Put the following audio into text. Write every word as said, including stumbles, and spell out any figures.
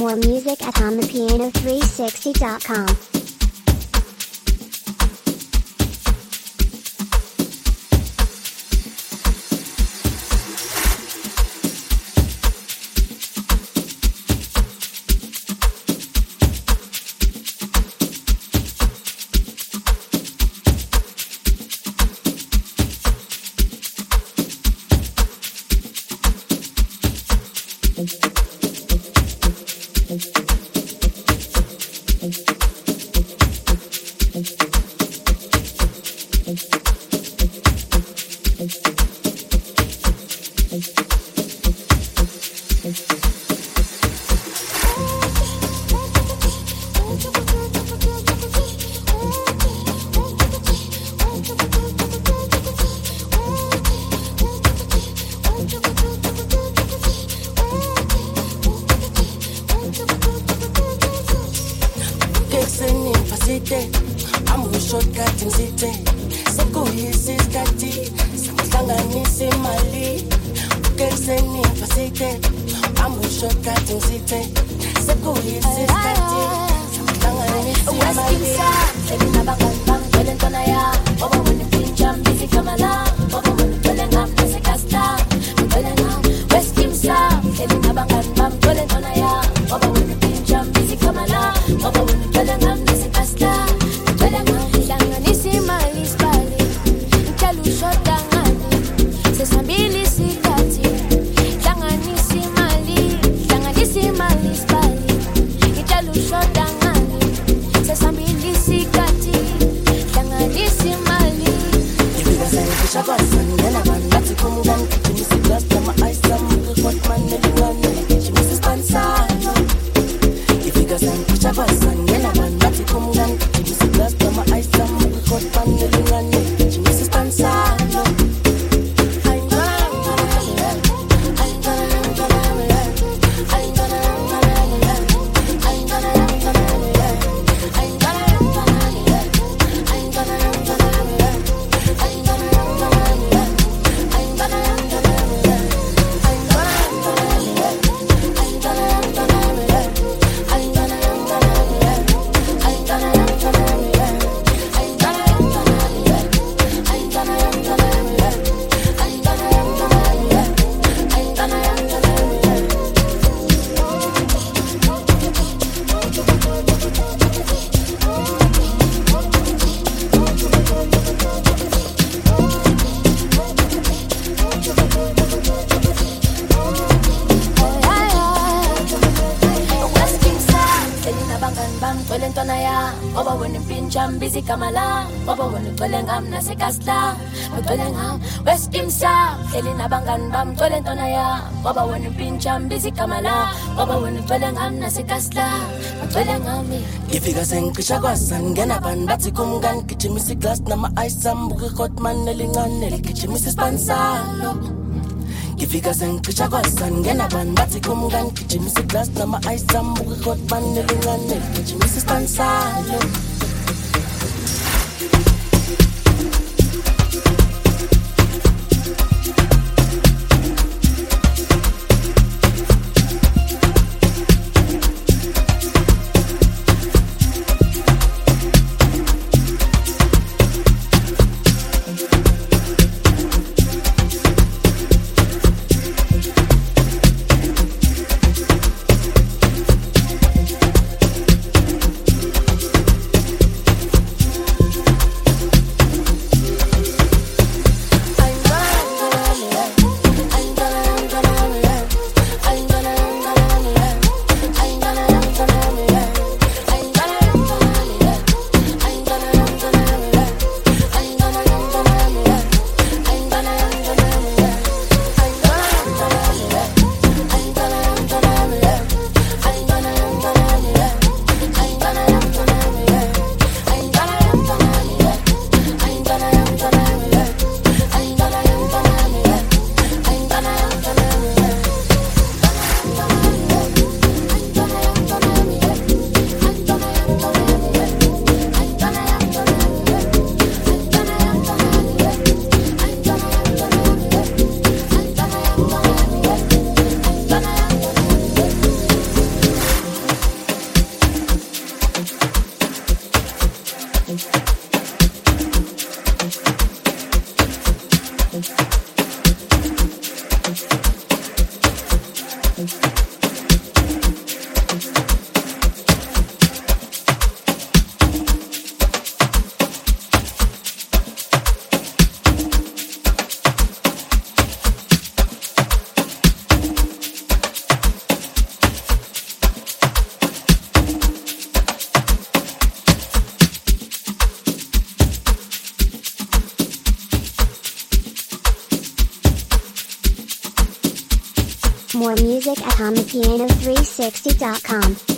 More music at on the piano three sixty dot com. Kamala, Baba when you telling am na sekasla, telling am West Kimsa, telling abangan bam telling tonaya, Baba when you pinch am busy Kamala, Baba when you telling am na sekasla, telling am me. If you guys ain't Kishagwasan, Genapan, Batikumgan, Kitchimisi glass, Nama Isam, Bukot man, Nelingan, Nelly, Kitchimisi Pansalo. If you guys ain't Kishagwasan, Genapan, Batikumgan, Kitchimisi glass, Nama Isam, Bukot man, Nelingan, Nelly, Kitchimisi Pansalo. More music at on the piano three sixty dot com.